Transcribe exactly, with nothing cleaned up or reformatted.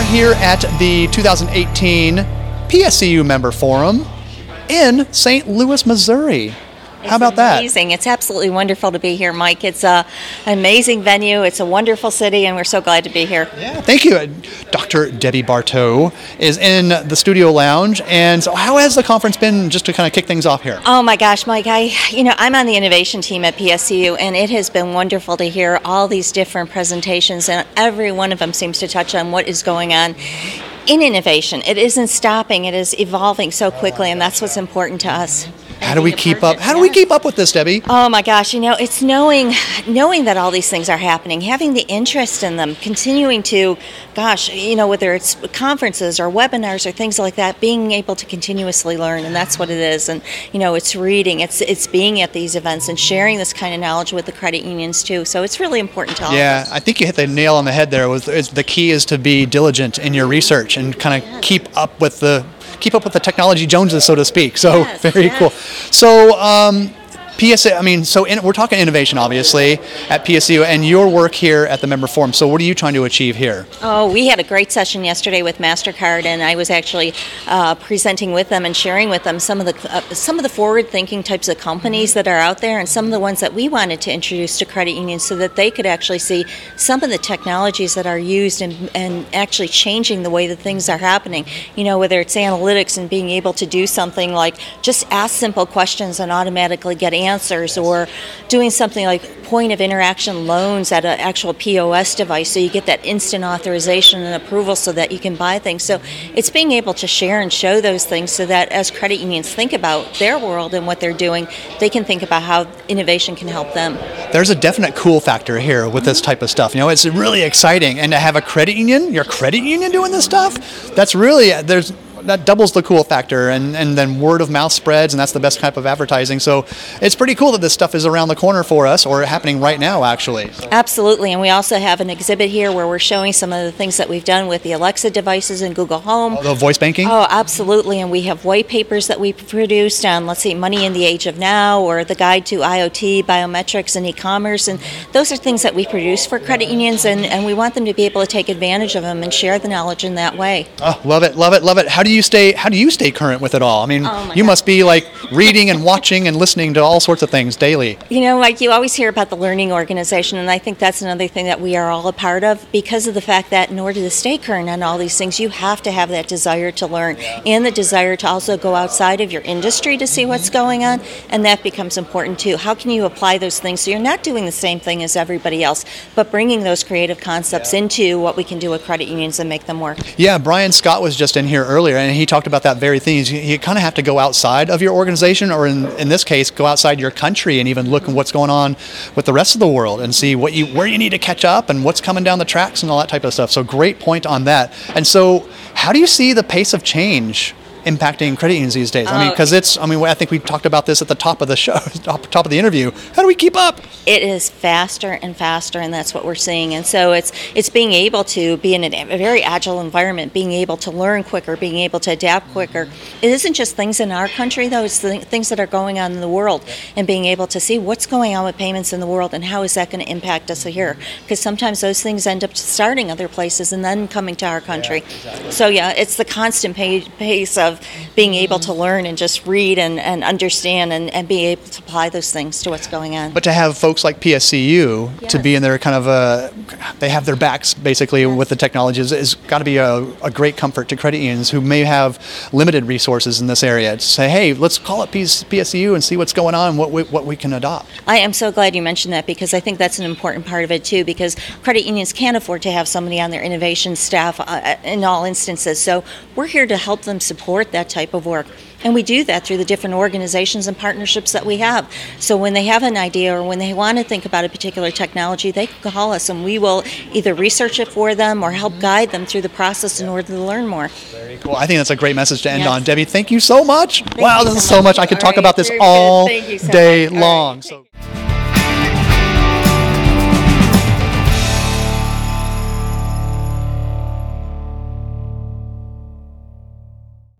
here at the two thousand eighteen P S C U Member Forum in Saint Louis, Missouri. How about that? It's amazing. It's absolutely wonderful to be here, Mike. It's a, an amazing venue. It's a wonderful city, and we're so glad to be here. Yeah, thank you. Doctor Debbie Bartow is in the studio lounge. And so how has the conference been, just to kind of kick things off here? Oh, my gosh, Mike. I, you know, I'm on the innovation team at P S C U, and it has been wonderful to hear all these different presentations, and every one of them seems to touch on what is going on in innovation. It isn't stopping. It is evolving so quickly, and that's what's important to us. How do we keep up? How do we keep up with this, Debbie? Oh my gosh, you know, it's knowing knowing that all these things are happening, having the interest in them, continuing to, gosh, you know, whether it's conferences or webinars or things like that, being able to continuously learn, and that's what it is. And you know, it's reading, it's it's being at these events and sharing this kind of knowledge with the credit unions too. So it's really important to all Yeah, of us. I think you hit the nail on the head there. Was is the key is to be diligent in your research and kind of keep up with the keep up with the technology Joneses, so to speak. So Yes, very yes. cool. So um, P S A, I mean, so in, we're talking innovation, obviously, at P S C U, and your work here at the Member Forum. So what are you trying to achieve here? Oh, we had a great session yesterday with MasterCard, and I was actually uh, presenting with them and sharing with them some of the uh, some of the forward-thinking types of companies that are out there, and some of the ones that we wanted to introduce to credit unions, so that they could actually see some of the technologies that are used and and actually changing the way that things are happening. You know, whether it's analytics and being able to do something like just ask simple questions and automatically get answers, or doing something like point of interaction loans at an actual P O S device, so you get that instant authorization and approval so that you can buy things. So it's being able to share and show those things, so that as credit unions think about their world and what they're doing, they can think about how innovation can help them. There's a definite cool factor here with this type of stuff. You know, it's really exciting, and to have a credit union, your credit union doing this stuff, that's really there's. that doubles the cool factor, and, and then word of mouth spreads, and that's the best type of advertising. So it's pretty cool that this stuff is around the corner for us, or happening right now, actually. So. Absolutely, and we also have an exhibit here where we're showing some of the things that we've done with the Alexa devices and Google Home. Oh, the voice banking? Oh, absolutely, and we have white papers that we produced on, let's see, Money in the Age of Now, or the Guide to I O T, Biometrics, and E-commerce, and those are things that we produce for credit unions, and, and we want them to be able to take advantage of them and share the knowledge in that way. Oh, love it, love it, love it. How do you stay? How do you stay current with it all? I mean, Oh, my you God. must be like reading and watching and listening to all sorts of things daily. You know, like you always hear about the learning organization, and I think that's another thing that we are all a part of, because of the fact that in order to stay current on all these things, you have to have that desire to learn, and the desire to also go outside of your industry to see what's going on, and that becomes important too. How can you apply those things so you're not doing the same thing as everybody else, but bringing those creative concepts into what we can do with credit unions and make them work? Yeah, Brian Scott was just in here earlier, and he talked about that very thing. You, you kind of have to go outside of your organization, or in, in this case, go outside your country and even look at what's going on with the rest of the world and see what you where you need to catch up and what's coming down the tracks and all that type of stuff. So great point on that. And so how do you see the pace of change impacting credit unions these days? I mean, Oh, because it's, I mean, I think we talked about this at the top of the show, top, top of the interview. How do we keep up? It is faster and faster, and that's what we're seeing. And so it's it's being able to be in a very agile environment, being able to learn quicker, being able to adapt quicker. It isn't just things in our country, though. It's the things that are going on in the world, and being able to see what's going on with payments in the world and how is that going to impact us here. Because sometimes those things end up starting other places and then coming to our country. So yeah, it's the constant pa- pace of being able to learn and just read and, and understand and, and be able to apply those things to what's going on. But to have folks like P S C U to Yes. be in their kind of a, they have their backs basically with the technology is, is got to be a, a great comfort to credit unions who may have limited resources in this area. To say, hey, let's call up P S C U and see what's going on, what we, what we can adopt. I am so glad you mentioned that, because I think that's an important part of it too, because credit unions can't afford to have somebody on their innovation staff uh, in all instances. So we're here to help them support that type of work. And we do that through the different organizations and partnerships that we have. So when they have an idea or when they want to think about a particular technology, they can call us and we will either research it for them or help guide them through the process in order to learn more. Very cool. I think that's a great message to end Yes. on. Debbie, thank you so much. Thank wow, you this so is so much. much. I could All talk right, about this very good. all Thank you so day much. All right. long. So.